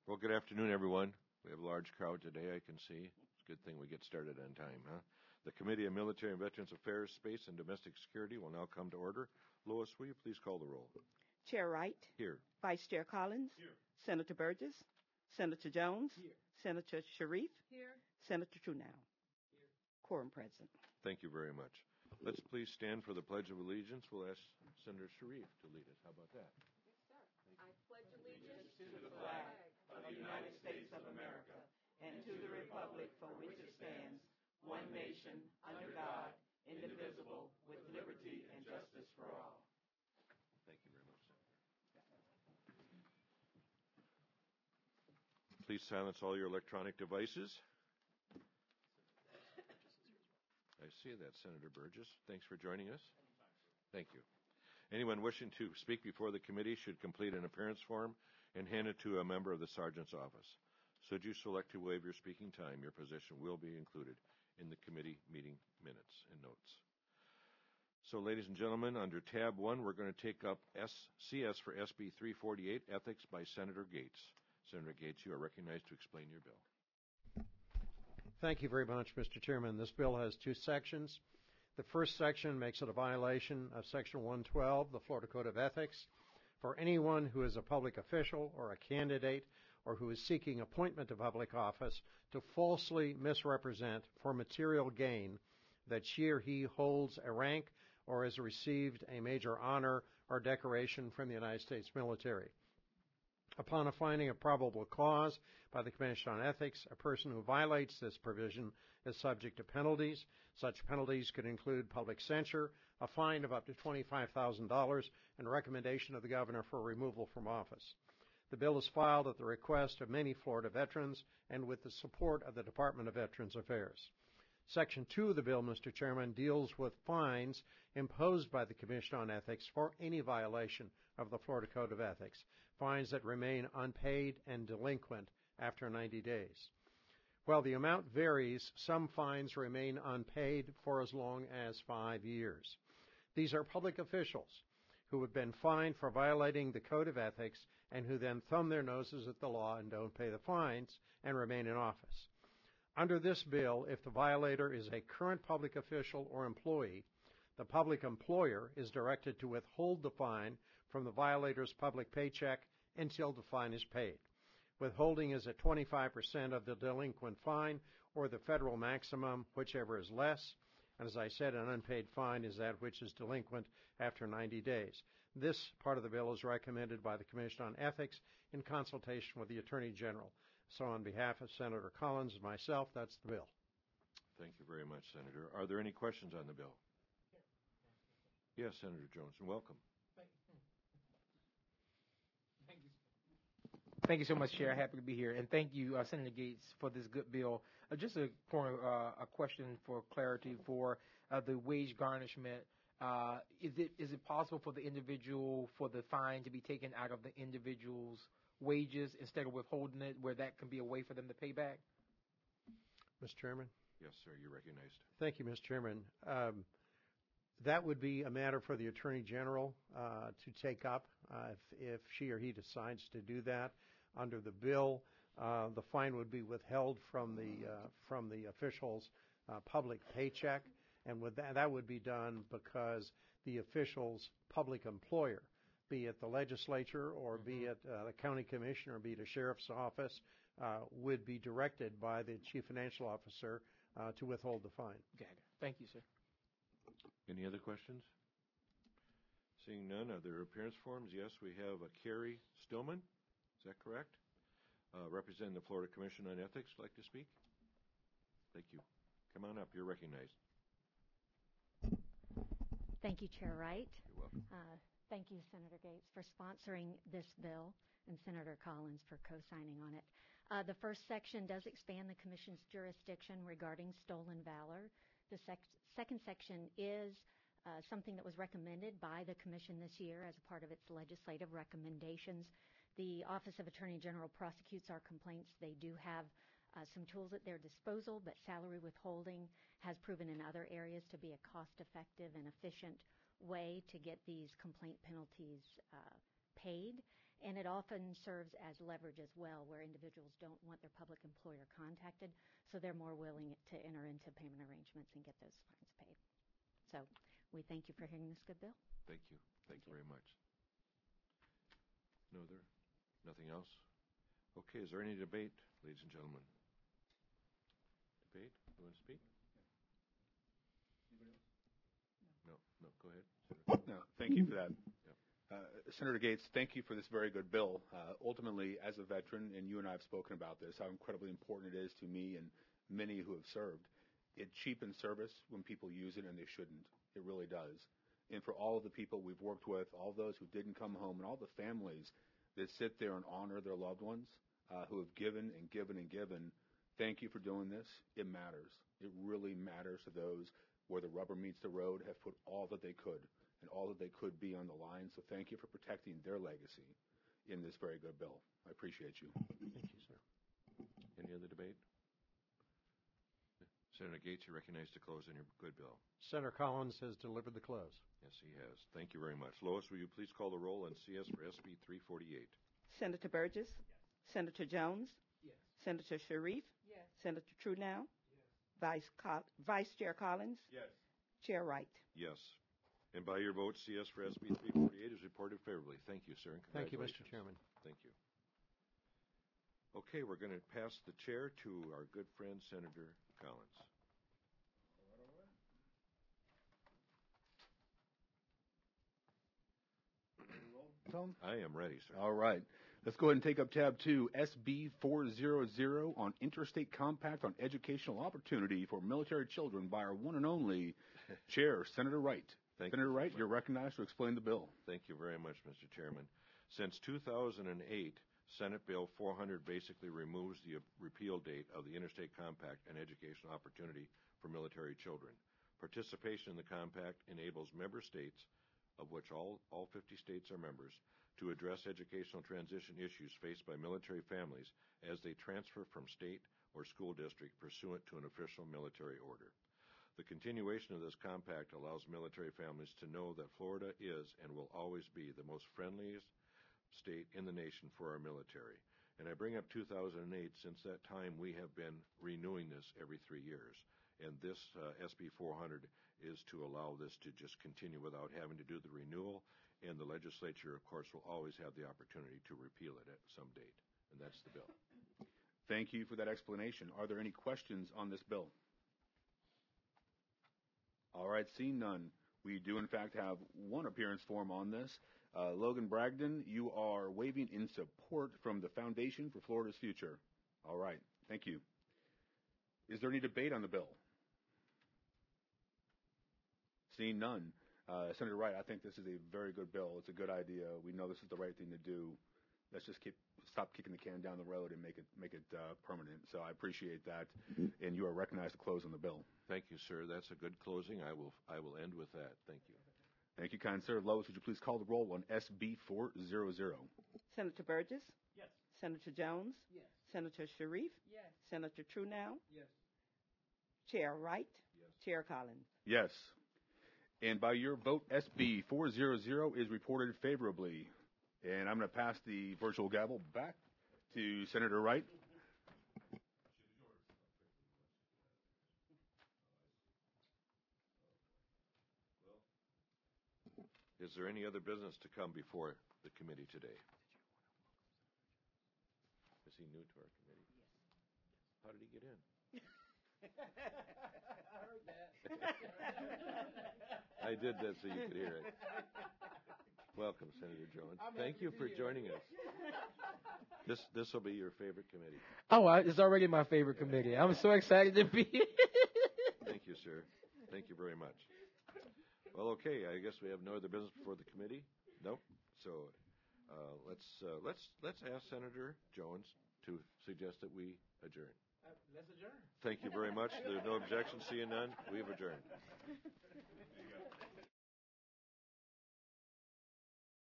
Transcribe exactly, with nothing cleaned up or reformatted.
Well, good afternoon, everyone. We have a large crowd today, I can see. It's a good thing we get started on time, huh? The Committee on Military and Veterans Affairs, Space, and Domestic Security will now come to order. Lois, will you please call the roll? Chair Wright. Here. Vice Chair Collins. Here. Senator Burgess. Senator Jones. Here. Senator Sharif. Here. Senator Trunow. Here. Quorum present. Thank you very much. Let's please stand for the Pledge of Allegiance. We'll ask Senator Sharif to lead us. How about that? I pledge allegiance to the flag of the United States of America and to the republic for which it stands, one nation, under God, indivisible, with liberty and justice for all. Thank you very much, Senator. Please silence all your electronic devices. I see that, Senator Burgess. Thanks for joining us. Thank you. Anyone wishing to speak before the committee should complete an appearance form and hand it to a member of the sergeant's office. Should you select to waive your speaking time, your position will be included in the committee meeting minutes and notes. So, ladies and gentlemen, under tab one, we're going to take up S C S for S B three forty-eight, Ethics by Senator Gates. Senator Gates, you are recognized to explain your bill. Thank you very much, Mister Chairman. This bill has two sections. The first section makes it a violation of Section one twelve, the Florida Code of Ethics, for anyone who is a public official or a candidate or who is seeking appointment to public office to falsely misrepresent for material gain that she or he holds a rank or has received a major honor or decoration from the United States military. Upon a finding of probable cause by the Commission on Ethics, a person who violates this provision is subject to penalties. Such penalties could include public censure, a fine of up to twenty-five thousand dollars, and a recommendation of the governor for removal from office. The bill is filed at the request of many Florida veterans and with the support of the Department of Veterans Affairs. Section two of the bill, Mister Chairman, deals with fines imposed by the Commission on Ethics for any violation of the Florida Code of Ethics, fines that remain unpaid and delinquent after ninety days. While the amount varies, some fines remain unpaid for as long as five years. These are public officials who have been fined for violating the Code of Ethics and who then thumb their noses at the law and don't pay the fines and remain in office. Under this bill, if the violator is a current public official or employee, the public employer is directed to withhold the fine from the violator's public paycheck until the fine is paid. Withholding is at twenty-five percent of the delinquent fine or the federal maximum, whichever is less. And as I said, an unpaid fine is that which is delinquent after ninety days. This part of the bill is recommended by the Commission on Ethics in consultation with the Attorney General. So on behalf of Senator Collins and myself, that's the bill. Thank you very much, Senator. Are there any questions on the bill? Yes, Senator Jones, and welcome. Thank you. Thank you so much, Chair. Happy to be here. And thank you, uh, Senator Gates, for this good bill. Uh, just a, for, uh, a question for clarity for uh, the wage garnishment. Uh, is it is it possible for the individual, for the fine to be taken out of the individual's wages instead of withholding it, where that can be a way for them to pay back? Mister Chairman? Yes, sir, you're recognized. Thank you, Mister Chairman. Um, that would be a matter for the Attorney General uh, to take up uh, if, if she or he decides to do that. Under the bill, uh, the fine would be withheld from the uh, from the official's uh, public paycheck, and with that, that would be done because the official's public employer, be it the legislature or mm-hmm. be it uh, the county commission or be it a sheriff's office, uh, would be directed by the chief financial officer uh, to withhold the fine. Got it. Thank you, sir. Any other questions? Seeing none, are there appearance forms? Yes, we have a Carrie Stillman. Is that correct? Uh, representing the Florida Commission on Ethics, like to speak? Thank you. Come on up. You're recognized. Thank you, Chair Wright. You're welcome. Uh, thank you, Senator Gates, for sponsoring this bill, and Senator Collins for co-signing on it. Uh, the first section does expand the Commission's jurisdiction regarding stolen valor. The sec- second section is uh, something that was recommended by the Commission this year as a part of its legislative recommendations. The Office of Attorney General prosecutes our complaints. They do have uh, some tools at their disposal, but salary withholding has proven in other areas to be a cost-effective and efficient way to get these complaint penalties uh, paid. and it often serves as leverage as well, where individuals don't want their public employer contacted, so they're more willing to enter into payment arrangements and get those fines paid. So we thank you for hearing this good bill. Thank you. Thank you very much. No other? Nothing else? Okay, is there any debate, ladies and gentlemen? Debate? You want to speak? No, no, go ahead. No, thank you for that. Yep. Uh, Senator Gates, thank you for this very good bill. Uh, ultimately, as a veteran, and you and I have spoken about this, how incredibly important it is to me and many who have served. It cheapens service when people use it, and they shouldn't. It really does. And for all of the people we've worked with, all those who didn't come home, and all the families that sit there and honor their loved ones uh, who have given and given and given, thank you for doing this. It matters. It really matters to those where the rubber meets the road, have put all that they could and all that they could be on the line. So thank you for protecting their legacy in this very good bill. I appreciate you. Thank you, sir. Any other debate? Senator Gates, you're recognized to close on your good bill. Senator Collins has delivered the close. Yes, he has. Thank you very much. Lois, will you please call the roll on C S for S B three forty-eight? Senator Burgess? Yes. Senator Jones? Yes. Senator Sharif? Yes. Senator Trudeau? Vice, Col- Vice Chair Collins? Yes. Chair Wright? Yes. And by your vote, C S for S B three forty-eight is reported favorably. Thank you, sir, and Thank you, Mister congratulations. Chairman. Thank you. Okay, we're going to pass the chair to our good friend, Senator Collins. Tom? I am ready, sir. All right. Let's go ahead and take up tab two, S B four hundred on Interstate Compact on Educational Opportunity for Military Children by our one and only Chair, Senator Wright. Thank Senator you. Wright, you're recognized to explain the bill. Thank you very much, Mister Chairman. Since two thousand eight, Senate Bill four hundred basically removes the repeal date of the Interstate Compact and Educational Opportunity for Military Children. Participation in the compact enables member states, of which all, all fifty states are members, to address educational transition issues faced by military families as they transfer from state or school district pursuant to an official military order. The continuation of this compact allows military families to know that Florida is and will always be the most friendliest state in the nation for our military. And I bring up two thousand eight, since that time we have been renewing this every three years. And this uh, S B four hundred is to allow this to just continue without having to do the renewal. And the legislature, of course, will always have the opportunity to repeal it at some date. And that's the bill. Thank you for that explanation. Are there any questions on this bill? All right, seeing none, we do in fact have one appearance form on this. Uh, Logan Bragdon, you are waving in support from the Foundation for Florida's Future. All right, thank you. Is there any debate on the bill? Seeing none, uh, Senator Wright, I think this is a very good bill. It's a good idea. We know this is the right thing to do. Let's just keep stop kicking the can down the road and make it make it uh, permanent. So I appreciate that, and you are recognized to close on the bill. Thank you, sir. That's a good closing. I will I will end with that. Thank you. Thank you, kind sir. Lois, would you please call the roll on S B four hundred? Senator Burgess? Yes. Senator Jones? Yes. Senator Sharif? Yes. Senator Trudeau? Yes. Chair Wright? Yes. Chair Collins? Yes. And by your vote, S B four hundred is reported favorably. And I'm going to pass the virtual gavel back to Senator Wright. Is there any other business to come before the committee today? Is he new to our committee? Yes. How did he get in? I heard that. I did that so you could hear it. Welcome, Senator Jones. I'm Thank happy you to for be here. joining us. This this will be your favorite committee. Oh, I, it's already my favorite committee. I'm so excited to be here. Thank you, sir. Thank you very much. Well, okay. I guess we have no other business before the committee. Nope. So uh, let's uh, let's let's ask Senator Jones to suggest that we adjourn. Uh, let's adjourn. Thank you very much. There's no objection. Seeing none, we have adjourned.